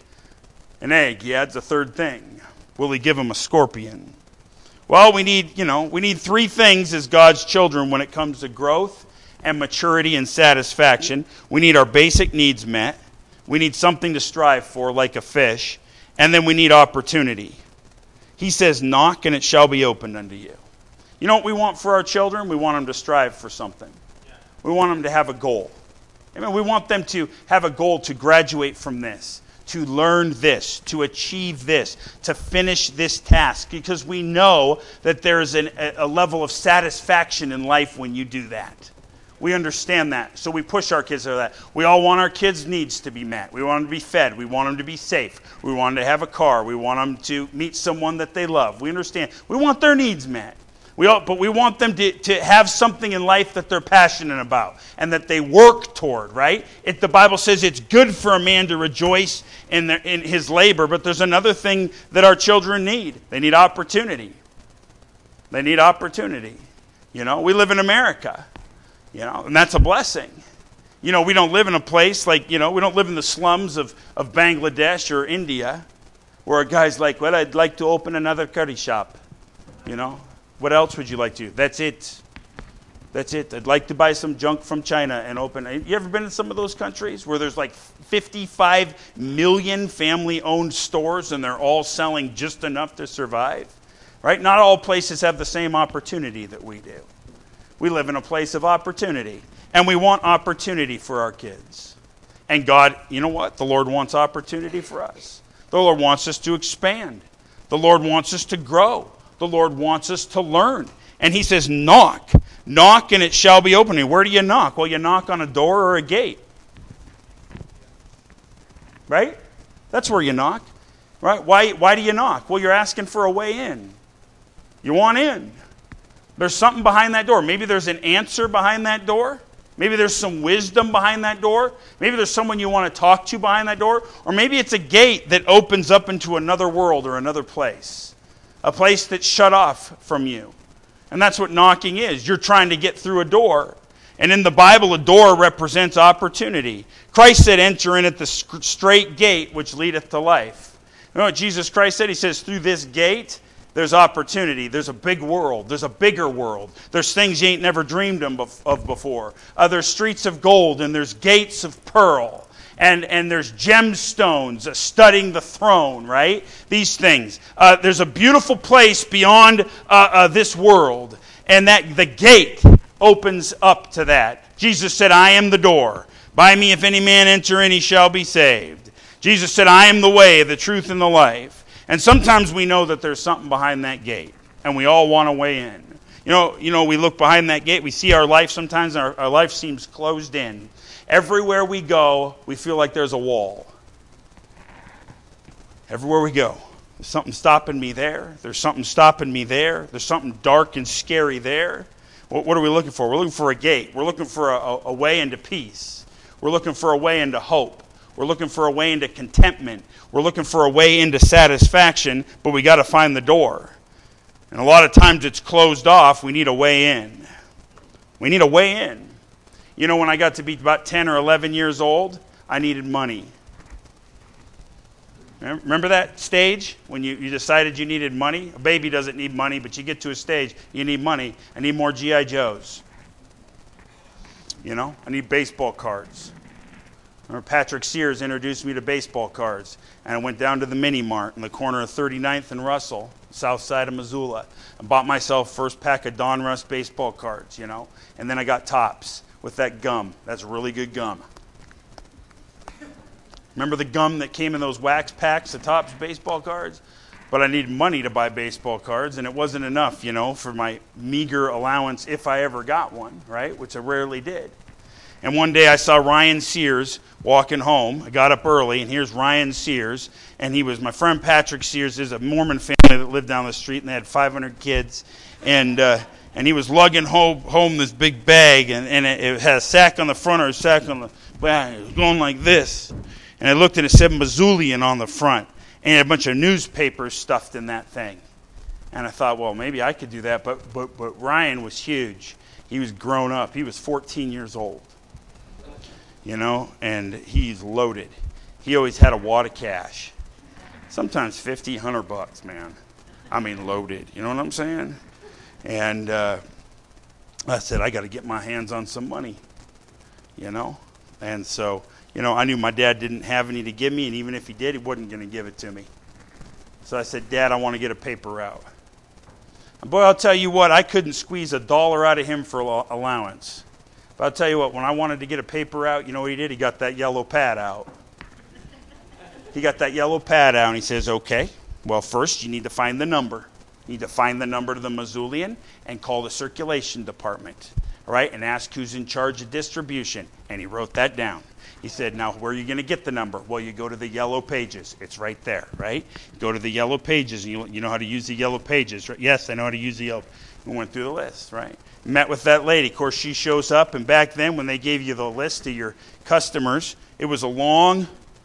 he adds a third thing. Will he give him a scorpion? Well, we need three things as God's children when it comes to growth and maturity and satisfaction. We need our basic needs met. We need something to strive for, like a fish. And then we need opportunity. He says, knock and it shall be opened unto you. You know what we want for our children? We want them to strive for something. We want them to have a goal. Amen. We want them to have a goal to graduate from this, to learn this, to achieve this, to finish this task. Because we know that there is a level of satisfaction in life when you do that. We understand that. So we push our kids to that. We all want our kids' needs to be met. We want them to be fed. We want them to be safe. We want them to have a car. We want them to meet someone that they love. We understand. We want their needs met. But we want them to have something in life that they're passionate about and that they work toward, right? The Bible says it's good for a man to rejoice in his labor, but there's another thing that our children need. They need opportunity. They need opportunity. We live in America. And that's a blessing. We don't live in a place like, we don't live in the slums of Bangladesh or India where a guy's like, well, I'd like to open another curry shop. What else would you like to do? That's it. That's it. I'd like to buy some junk from China and open. You ever been in some of those countries where there's like 55 million family-owned stores and they're all selling just enough to survive? Right? Not all places have the same opportunity that we do. We live in a place of opportunity. And we want opportunity for our kids. And God, you know what? The Lord wants opportunity for us. The Lord wants us to expand. The Lord wants us to grow. The Lord wants us to learn. And he says, knock. Knock and it shall be opened. Where do you knock? Well, you knock on a door or a gate. Right? That's where you knock. Right? Why do you knock? Well, you're asking for a way in. You want in. There's something behind that door. Maybe there's an answer behind that door. Maybe there's some wisdom behind that door. Maybe there's someone you want to talk to behind that door. Or maybe it's a gate that opens up into another world or another place. A place that's shut off from you. And that's what knocking is. You're trying to get through a door. And in the Bible, a door represents opportunity. Christ said, enter in at the straight gate which leadeth to life. You know what Jesus Christ said? He says, through this gate, there's opportunity. There's a big world. There's a bigger world. There's things you ain't never dreamed of before. There's streets of gold and there's gates of pearl. And there's gemstones studding the throne, right? These things. There's a beautiful place beyond this world. And that the gate opens up to that. Jesus said, I am the door. By me if any man enter in, he shall be saved. Jesus said, I am the way, the truth, and the life. And sometimes we know that there's something behind that gate. And we all want a way in. We look behind that gate. We see our life sometimes. Our life seems closed in. Everywhere we go, we feel like there's a wall. Everywhere we go. There's something stopping me there. There's something stopping me there. There's something dark and scary there. What are we looking for? We're looking for a gate. We're looking for a way into peace. We're looking for a way into hope. We're looking for a way into contentment. We're looking for a way into satisfaction, but we got to find the door. And a lot of times it's closed off. We need a way in. We need a way in. When I got to be about 10 or 11 years old, I needed money. Remember that stage when you decided you needed money? A baby doesn't need money, but you get to a stage, you need money. I need more G.I. Joes. I need baseball cards. Remember Patrick Sears introduced me to baseball cards. And I went down to the Mini Mart in the corner of 39th and Russell, south side of Missoula, and bought myself first pack of Donruss baseball cards, And then I got Topps with that gum. That's really good gum. Remember the gum that came in those wax packs, the Topps baseball cards? But I needed money to buy baseball cards, and it wasn't enough, for my meager allowance if I ever got one, right? Which I rarely did. And one day I saw Ryan Sears walking home. I got up early, and here's Ryan Sears. And he was my friend Patrick Sears. There's a Mormon family that lived down the street, and they had 500 kids. And he was lugging home this big bag, and it had a sack on the front or a sack on the back. It was going like this. And I looked, and it said Missoulian on the front. And it had a bunch of newspapers stuffed in that thing. And I thought, well, maybe I could do that. But Ryan was huge. He was grown up. He was 14 years old. And he's loaded. He always had a wad of cash. Sometimes $50, $100, man. I mean, loaded. You know what I'm saying? And I said, I got to get my hands on some money. And so, I knew my dad didn't have any to give me, and even if he did, he wasn't going to give it to me. So I said, Dad, I want to get a paper route. And boy, I'll tell you what, I couldn't squeeze $1 out of him for allowance. But I'll tell you what, when I wanted to get a paper route, you know what he did? He got that yellow pad out. He got that yellow pad out, and he says, okay, well, first you need to find the number. You need to find the number to the Missoulian and call the circulation department, all right, and ask who's in charge of distribution. And he wrote that down. He said, now, where are you going to get the number? Well, you go to the yellow pages. It's right there, right? Go to the yellow pages, and you know how to use the yellow pages, right? Yes, I know how to use the yellow. We went through the list, right? Met with that lady. Of course, she shows up, and back then when they gave you the list of your customers, it was what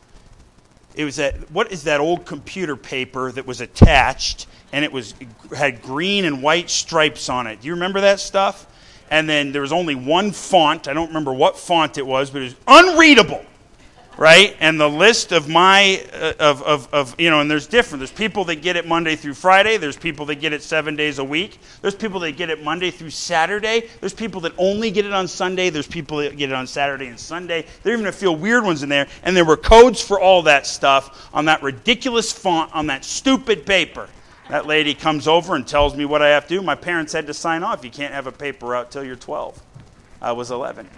is that old computer paper that was attached, and it had green and white stripes on it. Do you remember that stuff? And then there was only one font. I don't remember what font it was, but it was unreadable, right? And the list of and there's different. There's people that get it Monday through Friday. There's people that get it 7 days a week. There's people that get it Monday through Saturday. There's people that only get it on Sunday. There's people that get it on Saturday and Sunday. There are even a few weird ones in there. And there were codes for all that stuff on that ridiculous font on that stupid paper. That lady comes over and tells me what I have to do. My parents had to sign off. You can't have a paper route till you're 12. I was 11.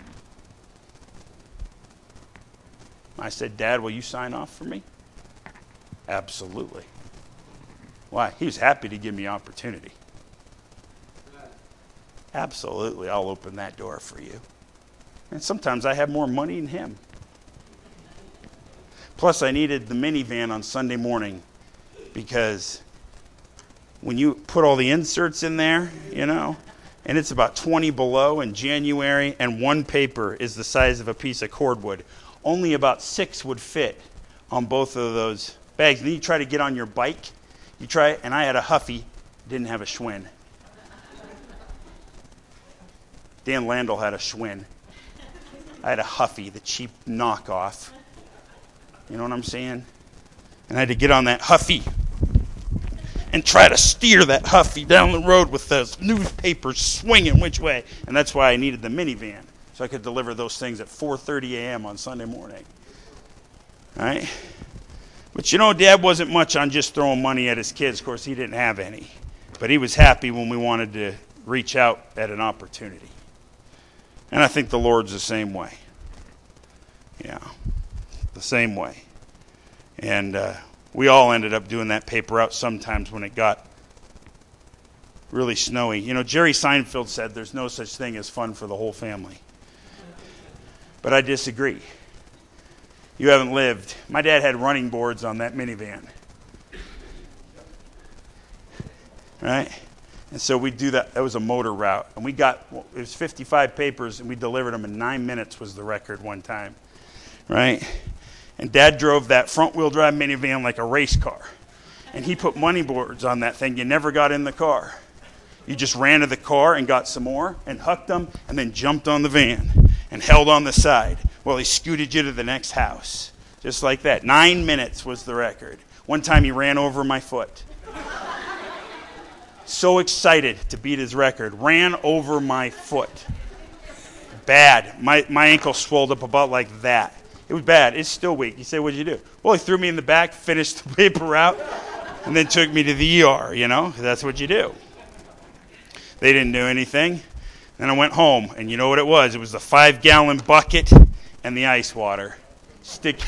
I said, Dad, will you sign off for me? Absolutely. Why? He was happy to give me opportunity. Absolutely, I'll open that door for you. And sometimes I have more money than him. Plus, I needed the minivan on Sunday morning because when you put all the inserts in there, and it's about 20 below in January, and one paper is the size of a piece of cordwood, only about 6 would fit on both of those bags. And then you try to get on your bike, and I had a Huffy, didn't have a Schwinn. Dan Landell had a Schwinn. I had a Huffy, the cheap knockoff. You know what I'm saying? And I had to get on that Huffy and try to steer that Huffy down the road with those newspapers swinging which way. And that's why I needed the minivan, so I could deliver those things at 4:30 a.m. on Sunday morning. All right? But Dad wasn't much on just throwing money at his kids. Of course, he didn't have any. But he was happy when we wanted to reach out at an opportunity. And I think the Lord's the same way. Yeah, the same way. And we all ended up doing that paper route sometimes when it got really snowy. Jerry Seinfeld said there's no such thing as fun for the whole family. But I disagree. You haven't lived. My dad had running boards on that minivan. Right? And so we do that. That was a motor route. And it was 55 papers, and we delivered them in 9 minutes was the record one time. Right? And Dad drove that front-wheel drive minivan like a race car. And he put money boards on that thing. You never got in the car. You just ran to the car and got some more and hooked them and then jumped on the van and held on the side while he scooted you to the next house. Just like that. 9 minutes was the record. One time he ran over my foot. So excited to beat his record. Ran over my foot. Bad. My ankle swelled up about like that. It was bad. It's still weak. You say, what'd you do? Well, he threw me in the back, finished the paper route, and then took me to the ER, That's what you do. They didn't do anything. Then I went home, and you know what it was? It was the 5-gallon bucket and the ice water. Stick.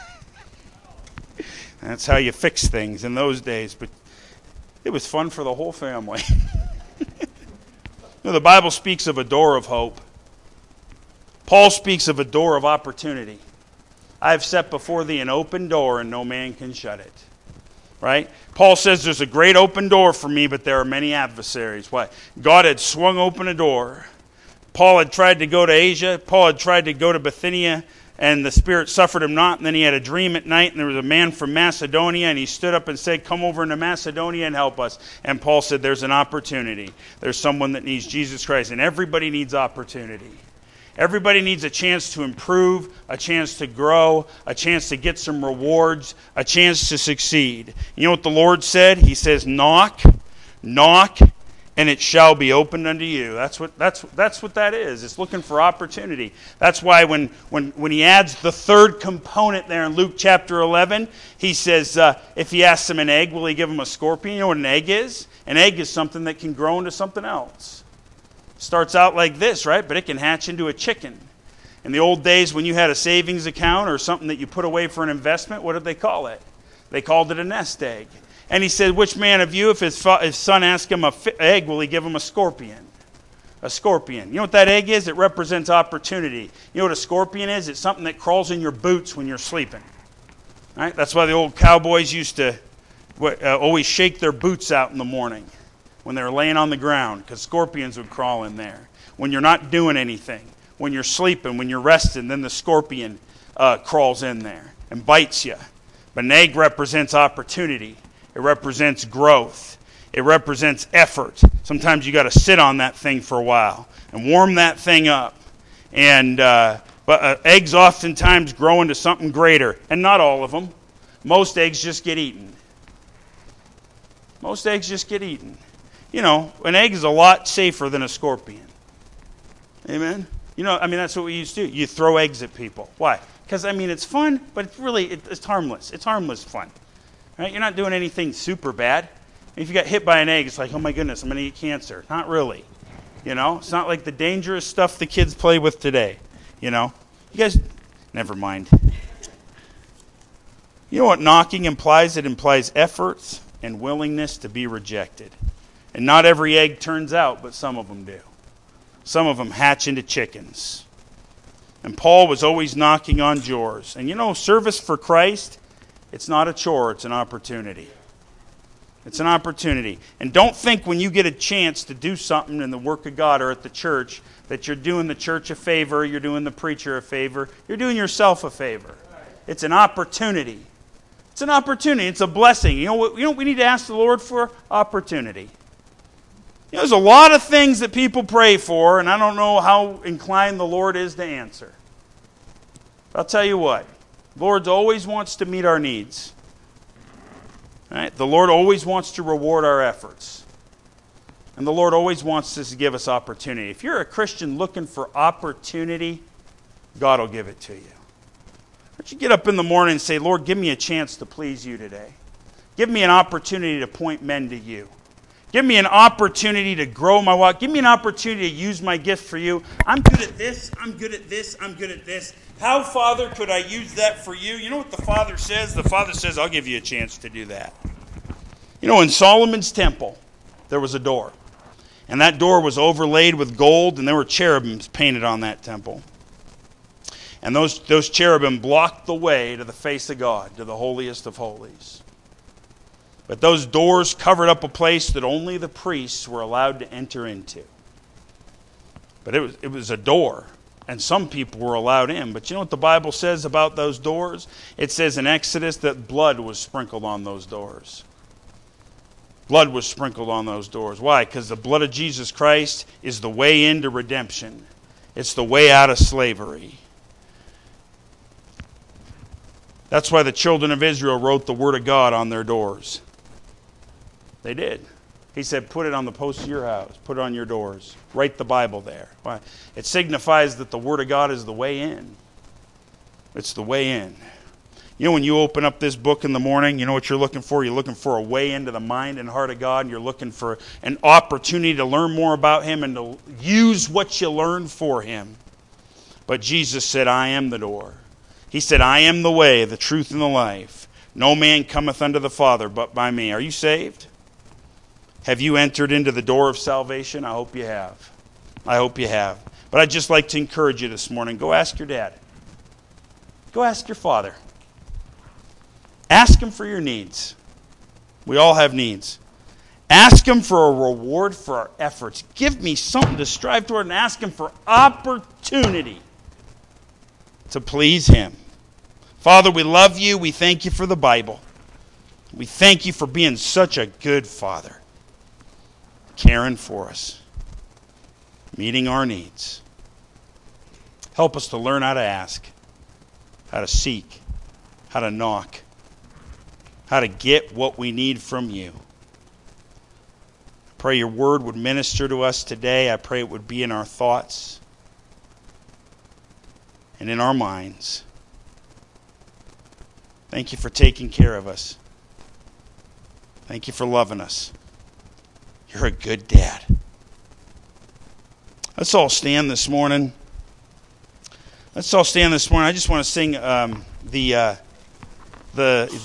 That's how you fix things in those days. But it was fun for the whole family. The Bible speaks of a door of hope. Paul speaks of a door of opportunity. I have set before thee an open door, and no man can shut it. Right? Paul says there's a great open door for me, but there are many adversaries. Why? God had swung open a door. Paul had tried to go to Asia. Paul had tried to go to Bithynia, and the Spirit suffered him not. And then he had a dream at night, and there was a man from Macedonia, and he stood up and said, come over into Macedonia and help us. And Paul said, there's an opportunity. There's someone that needs Jesus Christ, and everybody needs opportunity. Everybody needs a chance to improve, a chance to grow, a chance to get some rewards, a chance to succeed. You know what the Lord said? He says, knock, and it shall be opened unto you. That's what that is. It's looking for opportunity. That's why when he adds the third component there in Luke chapter 11, he says, if he asks him an egg, will he give him a scorpion? You know what an egg is? An egg is something that can grow into something else. Starts out like this, right? But it can hatch into a chicken. In the old days when you had a savings account or something that you put away for an investment, what did they call it? They called it a nest egg. And he said, which man of you, if his son asks him an egg, will he give him a scorpion? A scorpion. You know what that egg is? It represents opportunity. You know what a scorpion is? It's something that crawls in your boots when you're sleeping. Right? That's why the old cowboys used to always shake their boots out in the morning when they were laying on the ground, because scorpions would crawl in there. When you're not doing anything, when you're sleeping, when you're resting, then the scorpion crawls in there and bites you. But an egg represents opportunity. It represents growth. It represents effort. Sometimes you got to sit on that thing for a while and warm that thing up. But eggs oftentimes grow into something greater, and not all of them. Most eggs just get eaten. Most eggs just get eaten. An egg is a lot safer than a scorpion. Amen? That's what we used to do. You throw eggs at people. Why? Because, it's fun, but it's harmless. It's harmless fun. Right? You're not doing anything super bad. If you got hit by an egg, it's like, oh my goodness, I'm going to get cancer. Not really. It's not like the dangerous stuff the kids play with today. You guys, never mind. You know what knocking implies? It implies efforts and willingness to be rejected. And not every egg turns out, but some of them do. Some of them hatch into chickens. And Paul was always knocking on doors. And service for Christ, it's not a chore, it's an opportunity. It's an opportunity. And don't think when you get a chance to do something in the work of God or at the church that you're doing the church a favor, you're doing the preacher a favor, you're doing yourself a favor. It's an opportunity. It's an opportunity. It's a blessing. You know what we need to ask the Lord for? Opportunity. There's a lot of things that people pray for, and I don't know how inclined the Lord is to answer. I'll tell you what. The Lord always wants to meet our needs. Right? The Lord always wants to reward our efforts. And the Lord always wants to give us opportunity. If you're a Christian looking for opportunity, God will give it to you. Why don't you get up in the morning and say, Lord, give me a chance to please you today. Give me an opportunity to point men to you. Give me an opportunity to grow my walk. Give me an opportunity to use my gift for you. I'm good at this. I'm good at this. I'm good at this. How, Father, could I use that for you? You know what the Father says? The Father says, I'll give you a chance to do that. In Solomon's temple, there was a door. And that door was overlaid with gold, and there were cherubims painted on that temple. And those cherubim blocked the way to the face of God, to the holiest of holies. But those doors covered up a place that only the priests were allowed to enter into. But it was a door, and some people were allowed in. But you know what the Bible says about those doors? It says in Exodus that blood was sprinkled on those doors. Blood was sprinkled on those doors. Why? Because the blood of Jesus Christ is the way into redemption. It's the way out of slavery. That's why the children of Israel wrote the Word of God on their doors. They did. He said, put it on the posts of your house. Put it on your doors. Write the Bible there. Why? It signifies that the Word of God is the way in. It's the way in. You know, when you open up this book in the morning, you know what you're looking for? You're looking for a way into the mind and heart of God, and you're looking for an opportunity to learn more about Him and to use what you learn for Him. But Jesus said, I am the door. He said, I am the way, the truth, and the life. No man cometh unto the Father but by me. Are you saved? Have you entered into the door of salvation? I hope you have. I hope you have. But I'd just like to encourage you this morning. Go ask your dad. Go ask your father. Ask Him for your needs. We all have needs. Ask Him for a reward for our efforts. Give me something to strive toward, and ask Him for opportunity to please Him. Father, we love You. We thank You for the Bible. We thank You for being such a good Father, caring for us, meeting our needs. Help us to learn how to ask, how to seek, how to knock, how to get what we need from You. I pray Your word would minister to us today. I pray it would be in our thoughts and in our minds. Thank You for taking care of us. Thank You for loving us. You're a good dad. Let's all stand this morning. I just want to sing the